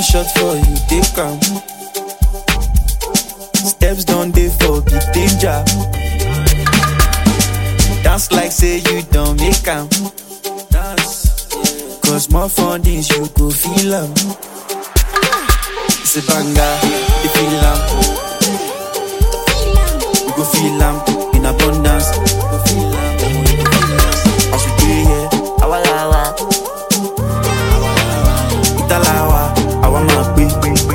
shot for you, take am. Steps down dey for big danger. Dance like say you don't make am. Dance, cause more fun is you go feel am. It's a banger, you feel am. You go feel am in abundance. You go feel am. As we dey here, awalawa, italawa, awamape.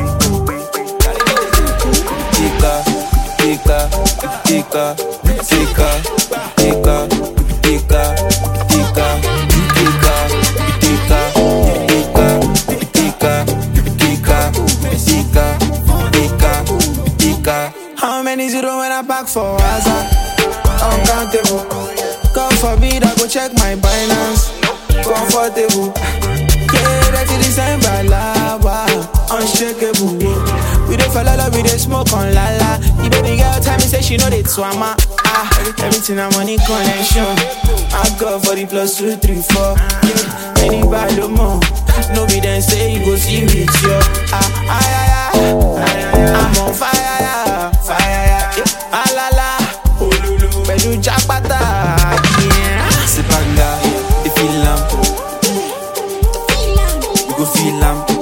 How many zero when I back for Waza? Uncountable. God forbid I go check my Binance. Comfortable. Yeah, that's the December lava. Unshakable. We dey fall love, we dey smoke on lala. The baby girl tell me say she know the swama. Everything a money connection. I go for the +2, 3, 4. Yeah, any bad more. No be then say you go see me too. I'm on fire, fire. Alala, Bedu Japata. C'est pas là, you feel am. You go feel am.